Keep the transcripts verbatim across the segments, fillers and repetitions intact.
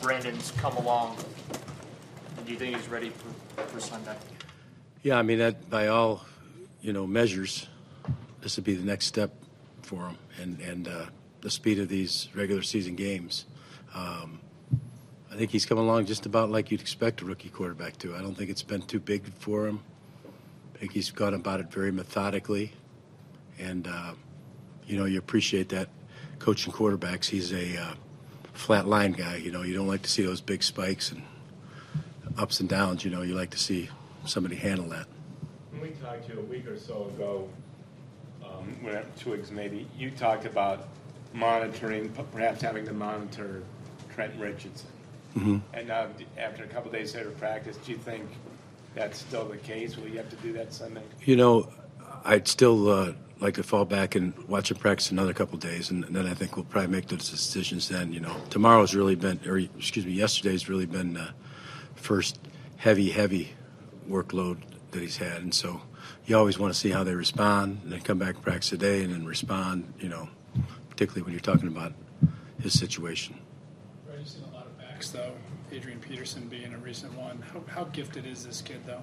Brandon's come along? Do you think he's ready for, for Sunday? Yeah, I mean, that by all, you know, measures, this would be the next step for him. And, and uh, the speed of these regular season games, um, I think he's come along just about like you'd expect a rookie quarterback to. I don't think it's been too big for him. I think he's gone about it very methodically. And, uh, you know, you appreciate that coaching quarterbacks. He's a uh, flat line guy. You know, you don't like to see those big spikes and ups and downs. You know, you like to see somebody handle that. When we talked to you a week or so ago, um, when two weeks maybe, you talked about monitoring, perhaps having to monitor Trent Richardson. Mm-hmm. And now, after a couple of days of practice, do you think that's still the case? Will you have to do that Sunday? You know, I'd still uh, like to fall back and watch him practice another couple of days, and, and then I think we'll probably make those decisions then. You know, tomorrow's really been, or excuse me, yesterday's really been uh, first heavy, heavy workload that he's had, and so you always want to see how they respond, and then come back and practice today, and then respond. You know, particularly when you're talking about his situation. Right, you've seen a lot of backs though. Adrian Peterson being a recent one. How, how gifted is this kid though?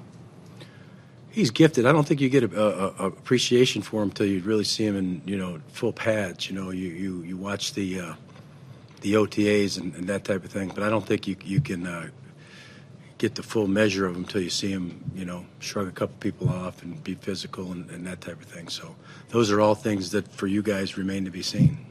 He's gifted. I don't think you get a, a, a appreciation for him until you really see him in, you know, full pads. You know, you you, you watch the uh, the O T As and, and that type of thing, but I don't think you you can uh, get the full measure of him until you see him, you know, shrug a couple people off and be physical and, and that type of thing. So those are all things that for you guys remain to be seen.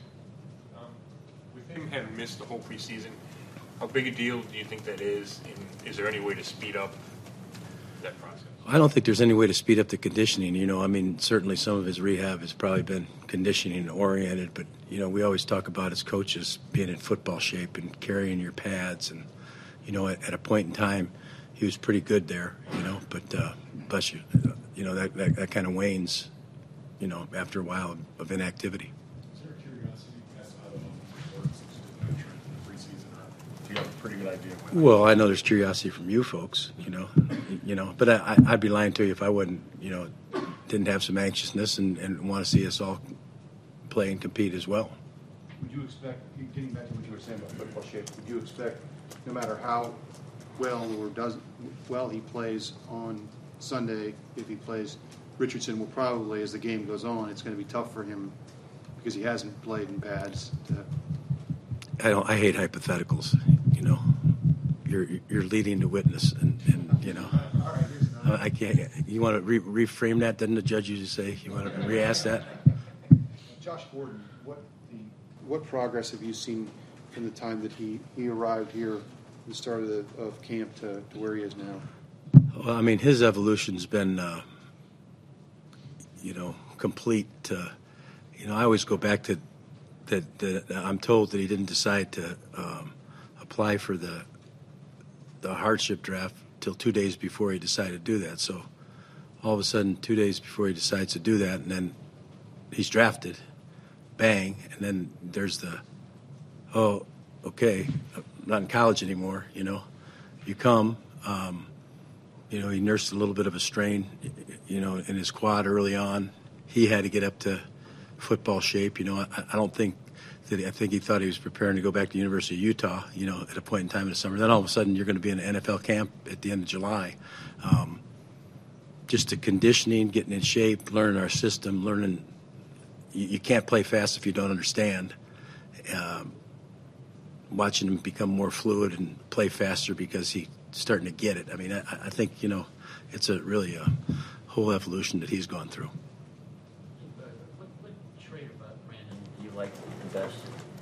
Um, with him having missed the whole preseason, how big a deal do you think that is? And is there any way to speed up that process? I don't think there's any way to speed up the conditioning. You know, I mean, certainly some of his rehab has probably been conditioning oriented, but, you know, we always talk about as coaches being in football shape and carrying your pads. And, you know, at, at a point in time, he was pretty good there, you know, but, uh, bless you, you know, that, that, that kind of wanes, you know, after a while of inactivity. Is there a curiosity as to how the works in the preseason, or do you have a pretty good idea? Well, I know there's curiosity from you folks, you know, you know, but I, I'd be lying to you if I wouldn't, you know, didn't have some anxiousness and, and want to see us all play and compete as well. Would you expect, getting back to what you were saying about football shape, would you expect, no matter how well or does well he plays on Sunday, if he plays, Richardson will probably, as the game goes on, it's going to be tough for him because he hasn't played in pads. To... I don't. I hate hypotheticals. You know, you're you're leading the witness, and, and you know, I can't. You want to re- reframe that? Didn't the judge usually say you want to re-ask that? Josh Gordon, what the what progress have you seen from the time that he, he arrived here, the start of the of camp to, to where he is now? Well, I mean, his evolution's been, uh, you know, complete. Uh, you know, I always go back to that, that. I'm told that he didn't decide to um, apply for the the hardship draft till two days before he decided to do that. So all of a sudden, two days before he decides to do that, and then he's drafted, bang, and then there's the, oh, okay, I'm not in college anymore. You know, you come. Um, You know, he nursed a little bit of a strain, you know, in his quad early on. He had to get up to football shape. You know, I, I don't think that he, I think he thought he was preparing to go back to the University of Utah, you know, at a point in time in the summer. Then all of a sudden you're going to be in an N F L camp at the end of July. Um, just the conditioning, getting in shape, learning our system, learning you, you can't play fast if you don't understand. Um, watching him become more fluid and play faster because he's starting to get it. I mean, I, I think, you know, it's a really a whole evolution that he's gone through. What, what trait about Brandon do you like the best?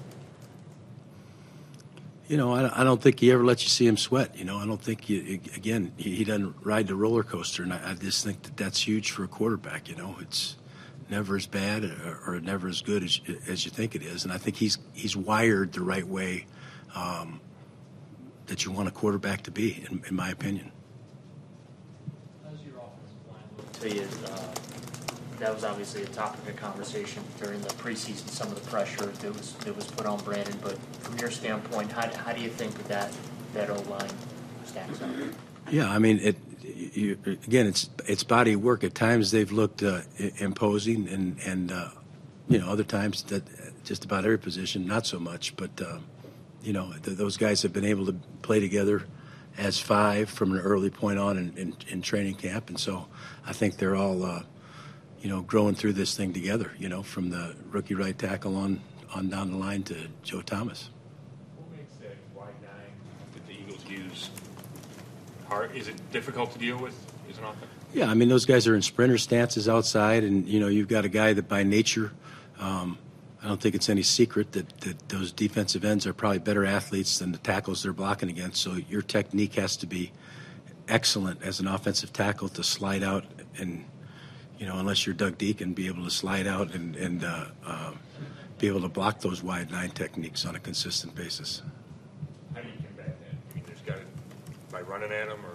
You know, I, I don't think he ever lets you see him sweat. You know, I don't think, you, again, he, he doesn't ride the roller coaster, and I, I just think that that's huge for a quarterback. You know, it's never as bad or, or never as good as, as you think it is, and I think he's he's wired the right way um, that you want a quarterback to be, in, in my opinion. How's your offensive line look to you? Uh, that was obviously a topic of conversation during the preseason, some of the pressure that was that was put on Brandon. But from your standpoint, how, how do you think that that O-line stacks up? Yeah, I mean, it. You, again, it's it's body work. At times they've looked uh, imposing, and and uh, you know, other times that just about every position not so much. But uh, you know, th- those guys have been able to play together as five from an early point on in, in, in training camp, and so I think they're all, uh, you know, growing through this thing together. You know, from the rookie right tackle on on down the line to Joe Thomas. What makes that wide nine that the Eagles use hard? Is it difficult to deal with as an offense? Yeah, I mean, those guys are in sprinter stances outside, and, you know, you've got a guy that by nature, um, I don't think it's any secret that, that those defensive ends are probably better athletes than the tackles they're blocking against. So your technique has to be excellent as an offensive tackle to slide out and, you know, unless you're Doug Deacon, be able to slide out and, and uh, uh, be able to block those wide nine techniques on a consistent basis. How do you combat that? I mean, there's got to, by running at them or?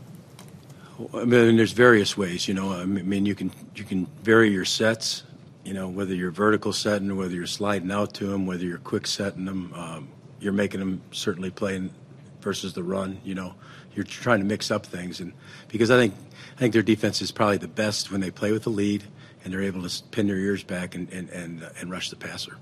I mean, there's various ways, you know. I mean, you can you can vary your sets, you know, whether you're vertical setting or whether you're sliding out to them, whether you're quick setting them. Um, you're making them certainly playing versus the run. You know, you're trying to mix up things, and because I think I think their defense is probably the best when they play with the lead and they're able to pin their ears back and and and, uh, and rush the passer.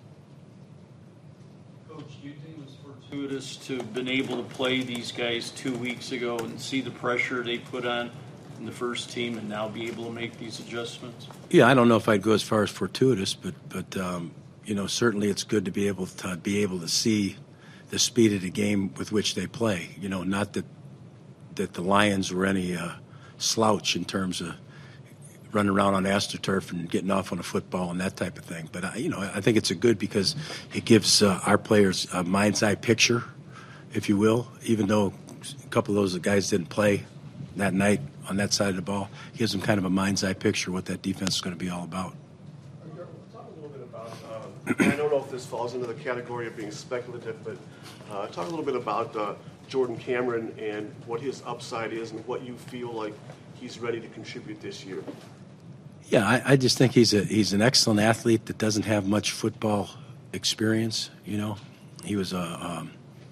Coach, do you think it was fortuitous to have been able to play these guys two weeks ago and see the pressure they put on in the first team and now be able to make these adjustments? Yeah, I don't know if I'd go as far as fortuitous, but but um, you know, certainly it's good to be able to be able to see the speed of the game with which they play. You know, not that that the Lions were any uh, slouch in terms of running around on AstroTurf and getting off on a football and that type of thing. But I, you know, I think it's a good because it gives uh, our players a mind's eye picture, if you will. Even though a couple of those guys didn't play that night on that side of the ball, it gives them kind of a mind's eye picture what that defense is going to be all about. Talk a little bit about, uh, I don't know if this falls into the category of being speculative, but uh, talk a little bit about uh, Jordan Cameron and what his upside is and what you feel like he's ready to contribute this year. Yeah, I, I just think he's a he's an excellent athlete that doesn't have much football experience. You know, he was a um,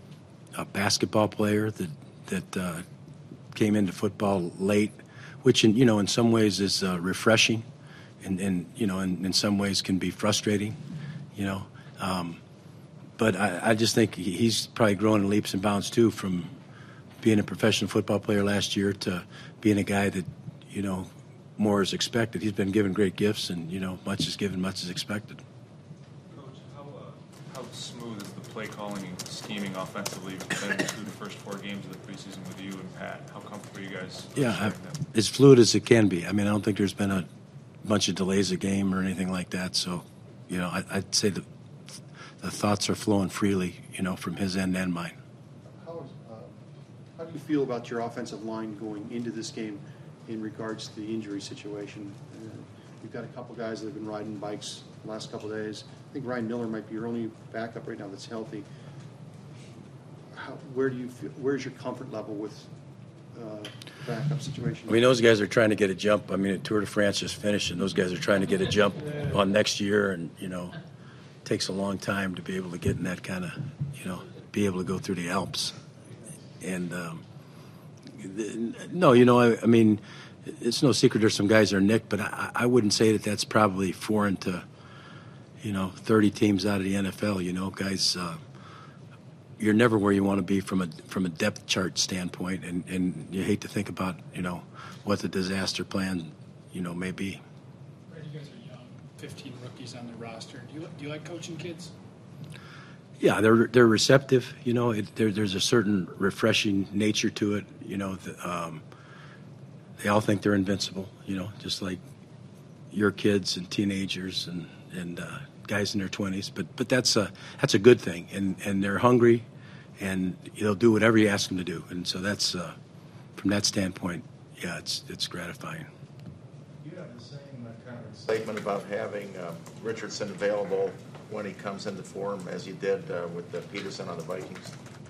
a basketball player that that uh, came into football late, which in you know in some ways is uh, refreshing, and, and you know in, in some ways can be frustrating. You know, um, but I, I just think he's probably growing in leaps and bounds too, from being a professional football player last year to being a guy that you know. More is expected. He's been given great gifts, and you know, much is given, much is expected. Coach, how uh, how smooth is the play calling and scheming offensively been through the first four games of the preseason with you and Pat? How comfortable are you guys? Yeah, I, as fluid as it can be. I mean, I don't think there's been a bunch of delays a game or anything like that. So, you know, I, I'd say the the thoughts are flowing freely, you know, from his end and mine. How, is, uh, how do you feel about your offensive line going into this game in regards to the injury situation? Uh, you've got a couple guys that have been riding bikes the last couple of days. I think Ryan Miller might be your only backup right now that's healthy. How, where do you feel, where's your comfort level with uh, backup situation? I mean, those guys are trying to get a jump. I mean, the Tour de France just finished, and those guys are trying to get a jump on next year, and, you know, it takes a long time to be able to get in that kind of, you know, be able to go through the Alps. And, um, no, you know, I, I mean, it's no secret there's some guys that are nicked, but I, I wouldn't say that that's probably foreign to, you know, thirty teams out of the N F L. You know, guys, uh, you're never where you want to be from a from a depth chart standpoint, and, and you hate to think about, you know, what the disaster plan, you know, may be. Right, you guys are young, fifteen rookies on the roster. Do you do you like coaching kids? Yeah, they're they're receptive. You know, it, there, there's a certain refreshing nature to it. You know, the, um, they all think they're invincible. You know, just like your kids and teenagers and and uh, guys in their twenties. But but that's a that's a good thing, and and they're hungry, and they'll do whatever you ask them to do. And so that's uh, from that standpoint, yeah, it's it's gratifying. You have the same uh, kind of excitement about having uh, Richardson available when he comes into form as you did uh, with uh, Peterson on the Vikings?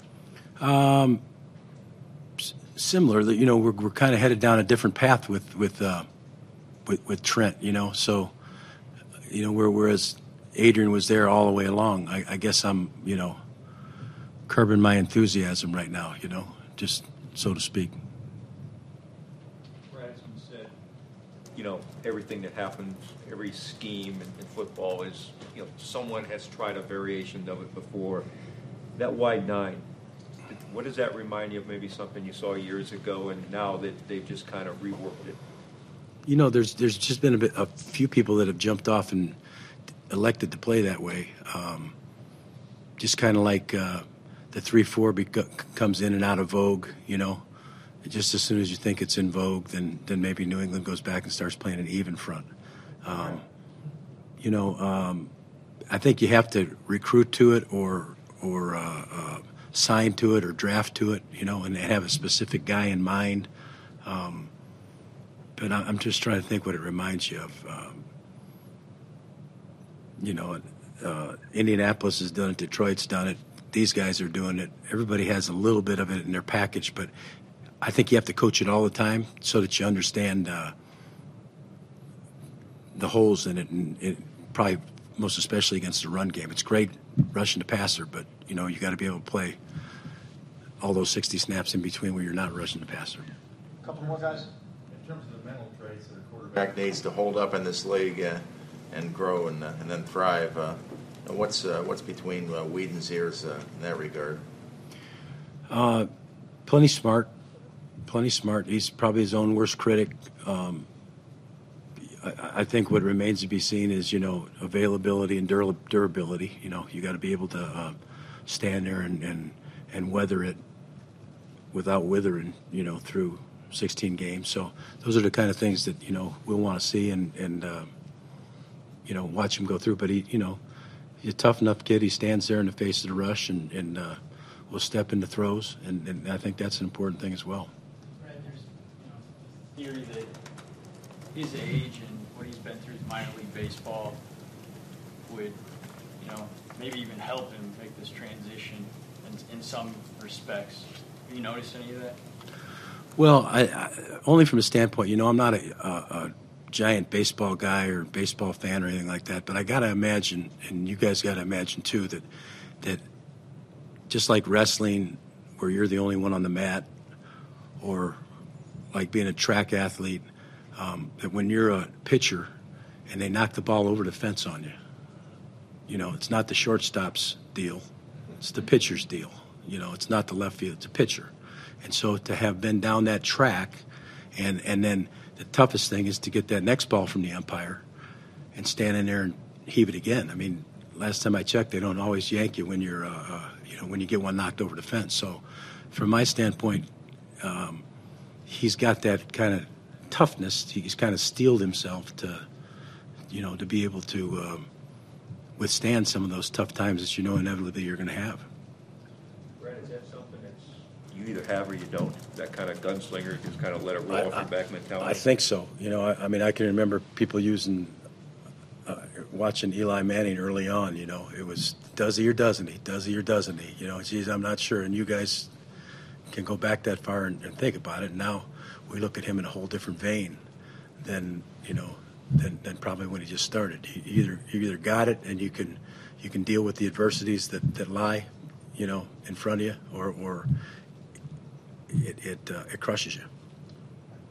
Um, s- similar, you know, we're we're kind of headed down a different path with with uh, with, with Trent, you know. So, you know, where, whereas Adrian was there all the way along, I, I guess I'm, you know, curbing my enthusiasm right now, you know, just so to speak. Rasmussen said, you know, everything that happens, every scheme in, in football is, you know, someone has tried a variation of it before. that wide nine, what does that remind you of? Maybe something you saw years ago, and now that they've just kind of reworked it? You know, there's there's just been a, bit, a few people that have jumped off and elected to play that way. Um, just kind of like uh, the three four beco- comes in and out of vogue, you know. Just as soon as you think it's in vogue, then then maybe New England goes back and starts playing an even front. Um, you know, um, I think you have to recruit to it or or uh, uh, sign to it or draft to it, you know, and have a specific guy in mind. Um, but I'm just trying to think what it reminds you of. Um, you know, uh, Indianapolis has done it. Detroit's done it. These guys are doing it. Everybody has a little bit of it in their package, but I think you have to coach it all the time so that you understand uh, the holes in it, and it, probably most especially against the run game. It's great rushing the passer, but, you know, you got to be able to play all those sixty snaps in between where you're not rushing the passer. A couple more guys. In terms of the mental traits that a quarterback needs to hold up in this league uh, and grow and, uh, and then thrive, uh, what's uh, what's between uh, Whedon's ears uh, in that regard? Uh, plenty smart. Plenty smart. He's probably his own worst critic. Um, I, I think what remains to be seen is, you know, availability and dur- durability. You know, you got to be able to uh, stand there and, and, and weather it without withering, you know, through sixteen games. So those are the kind of things that, you know, we'll want to see and, and uh, you know, watch him go through. But, he, you know, he's a tough enough kid. He stands there in the face of the rush and, and uh, will step into throws. And, and I think that's an important thing as well. Theory that his age and what he's been through in minor league baseball would, you know, maybe even help him make this transition in, in some respects. Have you noticed any of that? Well, I, I, only from a standpoint, you know, I'm not a, a, a giant baseball guy or baseball fan or anything like that, but I got to imagine, and you guys got to imagine too, that that just like wrestling, where you're the only one on the mat, or like being a track athlete, um, that when you're a pitcher and they knock the ball over the fence on you, you know, it's not the shortstop's deal, it's the pitcher's deal. You know, it's not the left field, it's a pitcher. And so to have been down that track, and, and then the toughest thing is to get that next ball from the umpire and stand in there and heave it again. I mean, last time I checked, they don't always yank you when you're, uh, uh, you know, when you get one knocked over the fence. So from my standpoint, um, he's got that kind of toughness. He's kind of steeled himself to, you know, to be able to um, withstand some of those tough times that you know inevitably you're going to have. Brad, is that something that's you either have or you don't? That kind of gunslinger, just kind of let it roll I, off your back mentality? I think so. You know, I, I mean, I can remember people using, uh, watching Eli Manning early on, you know, it was, does he or doesn't he? Does he or doesn't he? You know, geez, I'm not sure. And you guys can go back that far and, and think about it. And now we look at him in a whole different vein than, you know, than, than probably when he just started. He either you either got it and you can you can deal with the adversities that, that lie, you know, in front of you, or or it it, uh, it crushes you.